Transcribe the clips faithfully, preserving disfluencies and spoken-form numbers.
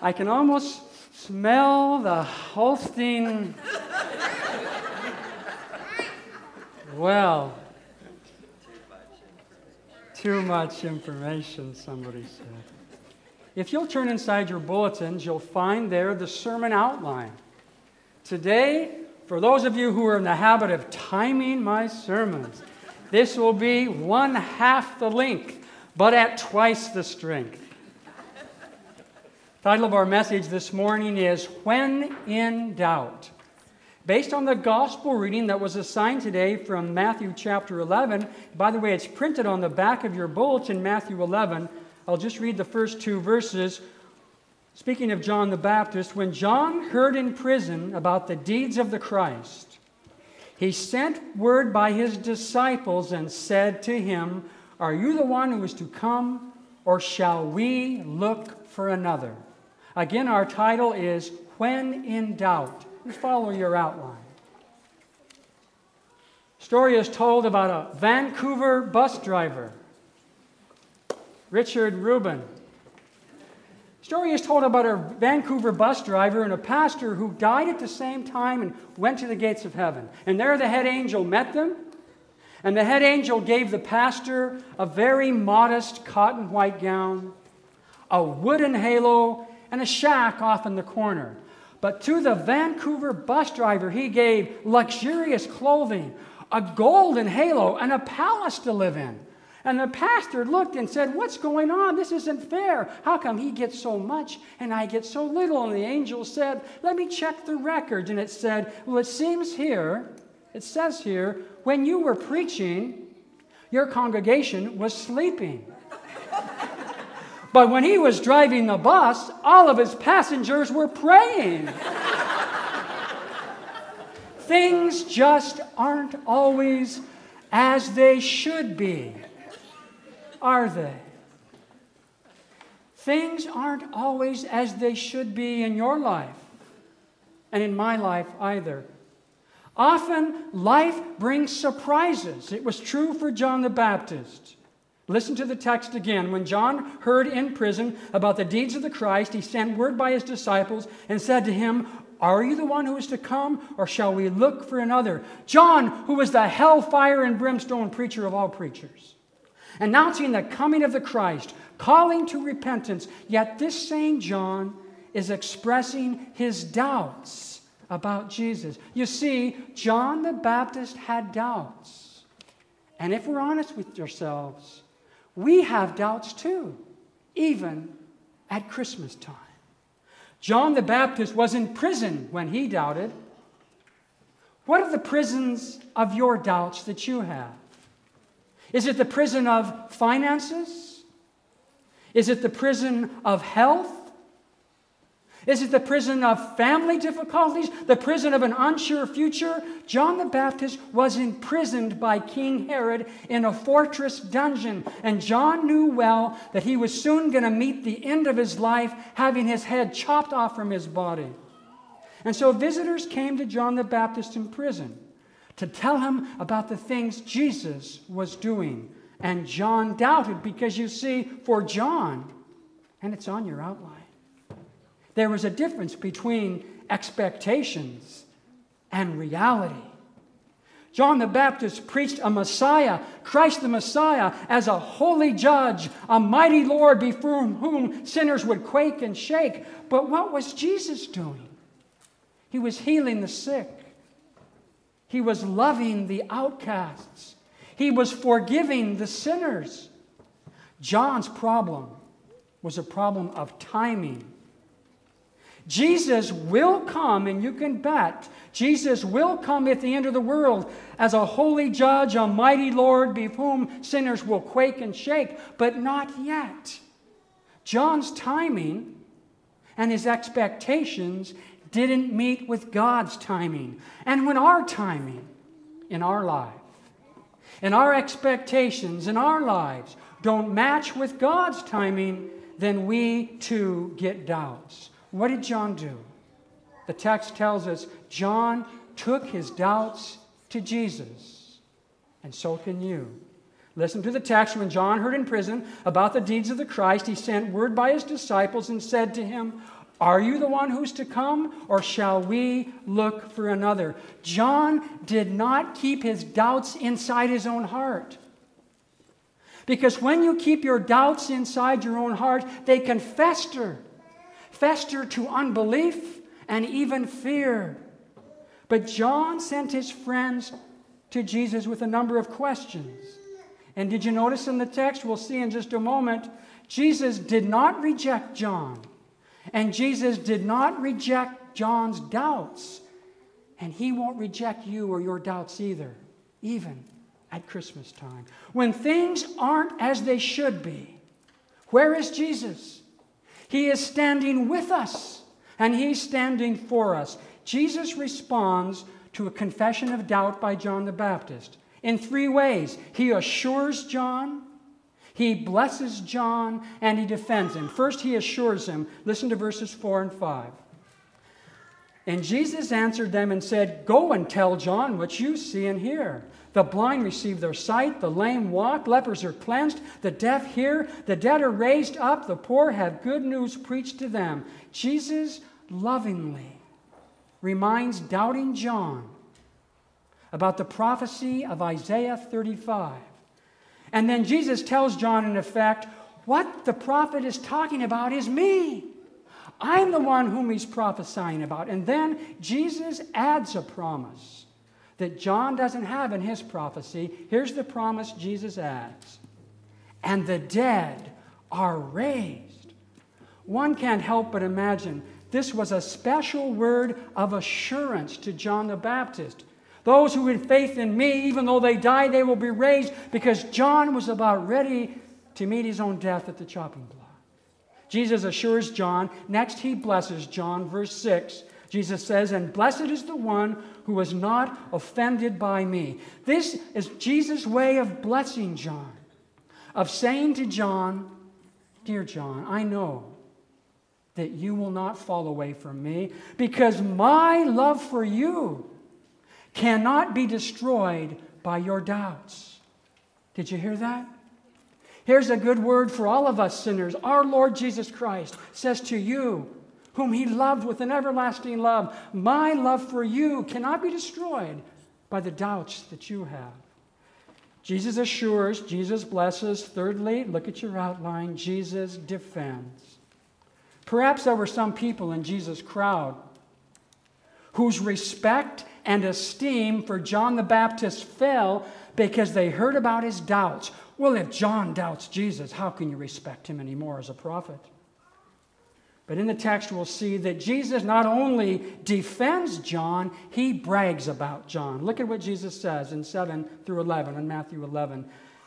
I can almost smell the Holstein. Well, too much information, somebody said. If you'll turn inside your bulletins, you'll find there the sermon outline. Today, for those of you who are in the habit of timing my sermons, this will be one half the length, but at twice the strength. The title of our message this morning is When in Doubt. Based on the gospel reading that was assigned today from Matthew chapter eleven, by the way, it's printed on the back of your bulletin, Matthew eleven. I'll just read the first two verses. Speaking of John the Baptist, when John heard in prison about the deeds of the Christ, he sent word by his disciples and said to him, "Are you the one who is to come, or shall we look for another?" Again, our title is When in Doubt. Just follow your outline. Story is told about a Vancouver bus driver, Richard Rubin. Story is told about a Vancouver bus driver and a pastor who died at the same time and went to the gates of heaven. And there the head angel met them. And the head angel gave the pastor a very modest cotton white gown, a wooden halo, and a shack off in the corner. But to the Vancouver bus driver, he gave luxurious clothing, a golden halo, and a palace to live in. And the pastor looked and said, "What's going on? This isn't fair. How come he gets so much and I get so little?" And the angel said, "Let me check the records." And it said, "Well, it seems here, it says here, when you were preaching, your congregation was sleeping. But when he was driving the bus, all of his passengers were praying." Things just aren't always as they should be, are they? Things aren't always as they should be in your life, and in my life either. Often, life brings surprises. It was true for John the Baptist. Listen to the text again. When John heard in prison about the deeds of the Christ, he sent word by his disciples and said to him, "Are you the one who is to come, or shall we look for another?" John, who was the hellfire and brimstone preacher of all preachers, announcing the coming of the Christ, calling to repentance. Yet this same John is expressing his doubts about Jesus. You see, John the Baptist had doubts. And if we're honest with ourselves, we have doubts too, even at Christmas time. John the Baptist was in prison when he doubted. What are the prisons of your doubts that you have? Is it the prison of finances? Is it the prison of health? Is it the prison of family difficulties? The prison of an unsure future? John the Baptist was imprisoned by King Herod in a fortress dungeon. And John knew well that he was soon going to meet the end of his life, having his head chopped off from his body. And so visitors came to John the Baptist in prison to tell him about the things Jesus was doing. And John doubted because, you see, for John, and it's on your outline, there was a difference between expectations and reality. John the Baptist preached a Messiah, Christ the Messiah, as a holy judge, a mighty Lord before whom sinners would quake and shake. But what was Jesus doing? He was healing the sick. He was loving the outcasts. He was forgiving the sinners. John's problem was a problem of timing. Jesus will come, and you can bet, Jesus will come at the end of the world as a holy judge, a mighty Lord before whom sinners will quake and shake, but not yet. John's timing and his expectations didn't meet with God's timing. And when our timing in our life, and our expectations in our lives don't match with God's timing, then we too get doubts. What did John do? The text tells us John took his doubts to Jesus, and so can you. Listen to the text. When John heard in prison about the deeds of the Christ, he sent word by his disciples and said to him, Are you the one who's to come, or shall we look for another? John did not keep his doubts inside his own heart. Because when you keep your doubts inside your own heart, they can fester. Fester to unbelief and even fear. But John sent his friends to Jesus with a number of questions. And did you notice in the text, we'll see in just a moment, Jesus did not reject John. And Jesus did not reject John's doubts. And he won't reject you or your doubts either, even at Christmas time. When things aren't as they should be, where is Jesus? He is standing with us, and he's standing for us. Jesus responds to a confession of doubt by John the Baptist in three ways. He assures John, he blesses John, and he defends him. First, he assures him. Listen to verses four and five. And Jesus answered them and said, "Go and tell John what you see and hear. The blind receive their sight, the lame walk, lepers are cleansed, the deaf hear, the dead are raised up, the poor have good news preached to them." Jesus lovingly reminds doubting John about the prophecy of Isaiah thirty-five. And then Jesus tells John, in effect, what the prophet is talking about is me. I'm the one whom he's prophesying about. And then Jesus adds a promise that John doesn't have in his prophecy. Here's the promise Jesus adds. And the dead are raised. One can't help but imagine this was a special word of assurance to John the Baptist. Those who have faith in me, even though they die, they will be raised, because John was about ready to meet his own death at the chopping block. Jesus assures John. Next, he blesses John. Verse six, Jesus says, "And blessed is the one who was not offended by me." This is Jesus' way of blessing John, of saying to John, "Dear John, I know that you will not fall away from me, because my love for you cannot be destroyed by your doubts." Did you hear that? Here's a good word for all of us sinners. Our Lord Jesus Christ says to you, whom he loved with an everlasting love, my love for you cannot be destroyed by the doubts that you have. Jesus assures, Jesus blesses. Thirdly, look at your outline, Jesus defends. Perhaps there were some people in Jesus' crowd whose respect and esteem for John the Baptist fell because they heard about his doubts. Well, if John doubts Jesus, how can you respect him anymore as a prophet? But in the text, we'll see that Jesus not only defends John, he brags about John. Look at what Jesus says in seven through eleven, in Matthew eleven.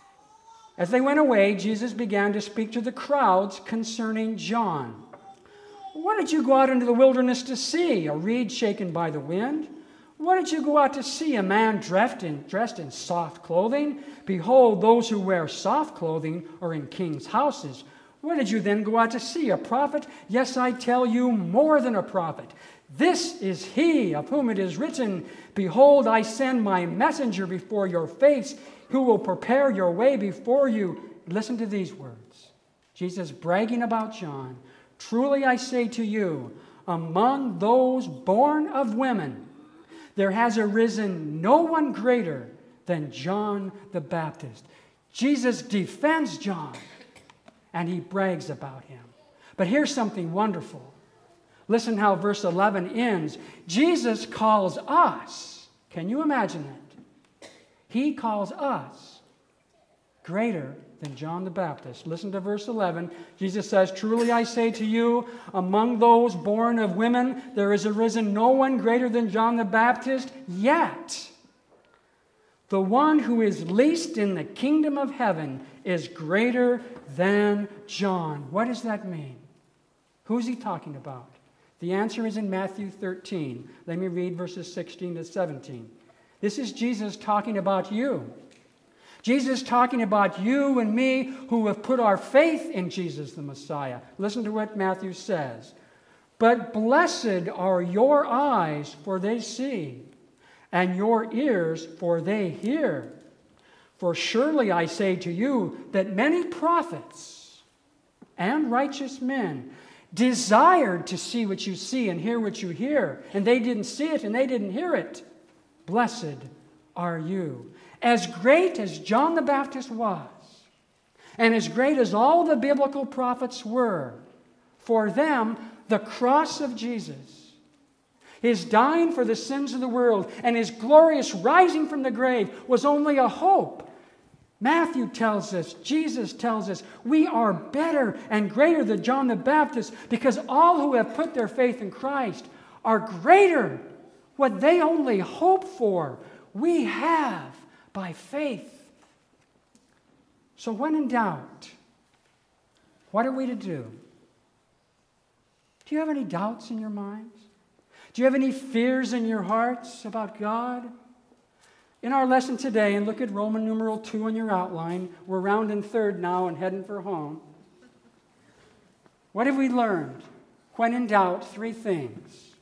As they went away, Jesus began to speak to the crowds concerning John. "What did you go out into the wilderness to see? A reed shaken by the wind? What did you go out to see? A man dressed in, dressed in soft clothing? Behold, those who wear soft clothing are in kings' houses. What did you then go out to see? A prophet? Yes, I tell you, more than a prophet. This is he of whom it is written, 'Behold, I send my messenger before your face, who will prepare your way before you.'" Listen to these words. Jesus bragging about John. "Truly I say to you, among those born of women, there has arisen no one greater than John the Baptist." Jesus defends John, and he brags about him. But here's something wonderful. Listen how verse eleven ends. Jesus calls us, can you imagine it? He calls us greater than John the Baptist. Listen to verse eleven. Jesus says, "Truly I say to you, among those born of women, there has arisen no one greater than John the Baptist, yet the one who is least in the kingdom of heaven is greater than John." What does that mean? Who's he talking about? The answer is in Matthew thirteen. Let me read verses sixteen to seventeen. This is Jesus talking about you. Jesus talking about you and me who have put our faith in Jesus the Messiah. Listen to what Matthew says. "But blessed are your eyes, for they see, and your ears, for they hear. For surely I say to you that many prophets and righteous men desired to see what you see and hear what you hear, and they didn't see it and they didn't hear it. Blessed are you. As great as John the Baptist was, and as great as all the biblical prophets were, for them, the cross of Jesus, his dying for the sins of the world, and his glorious rising from the grave was only a hope. Matthew tells us, Jesus tells us, we are better and greater than John the Baptist because all who have put their faith in Christ are greater. What they only hope for, we have by faith. So when in doubt, what are we to do? Do you have any doubts in your minds? Do you have any fears in your hearts about God? In our lesson today, and look at Roman numeral two on your outline, we're rounding third now and heading for home. What have we learned? When in doubt, three things.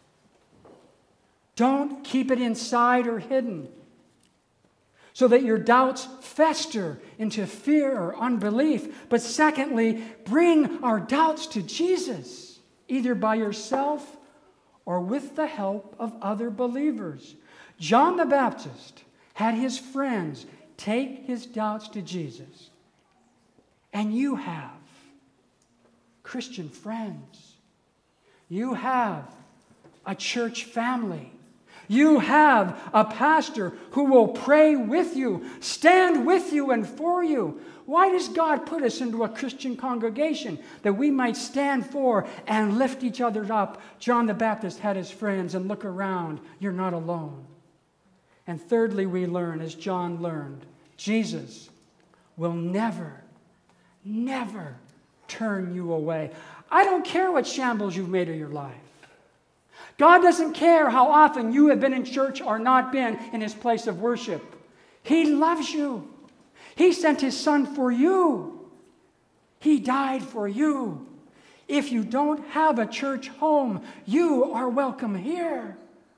Don't keep it inside or hidden, so that your doubts fester into fear or unbelief. But secondly, bring our doubts to Jesus, either by yourself or with the help of other believers. John the Baptist had his friends take his doubts to Jesus. And you have Christian friends. You have a church family. You have a pastor who will pray with you, stand with you and for you. Why does God put us into a Christian congregation? That we might stand for and lift each other up. John the Baptist had his friends, and look around. You're not alone. And thirdly, we learn, as John learned, Jesus will never, never turn you away. I don't care what shambles you've made of your life. God doesn't care how often you have been in church or not been in his place of worship. He loves you. He sent his son for you. He died for you. If you don't have a church home, you are welcome here.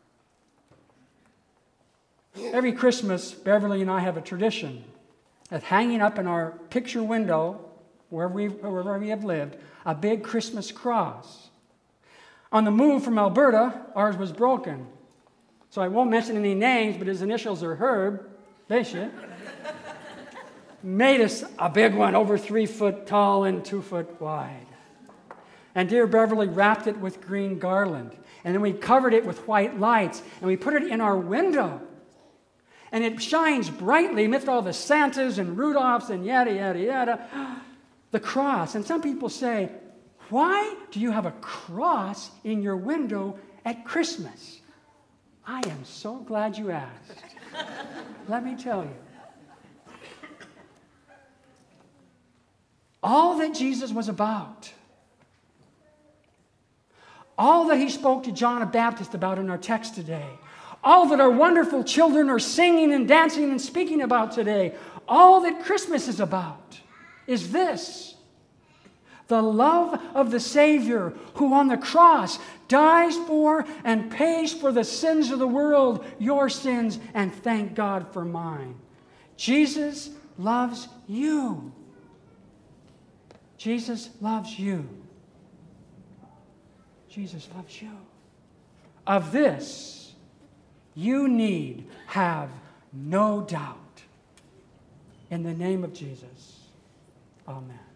Every Christmas, Beverly and I have a tradition of hanging up in our picture window, wherever we, wherever we have lived, a big Christmas cross. On the move from Alberta, ours was broken. So I won't mention any names, but his initials are Herb. They should. Made us a big one, over three foot tall and two foot wide. And dear Beverly wrapped it with green garland. And then we covered it with white lights. And we put it in our window. And it shines brightly amidst all the Santas and Rudolphs and yada, yada, yada. The cross. And some people say, why do you have a cross in your window at Christmas? I am so glad you asked. Let me tell you. All that Jesus was about, all that he spoke to John the Baptist about in our text today, all that our wonderful children are singing and dancing and speaking about today, all that Christmas is about is this: the love of the Savior who on the cross dies for and pays for the sins of the world, your sins, and thank God for mine. Jesus loves you. Jesus loves you. Jesus loves you. Of this, you need have no doubt. In the name of Jesus, amen.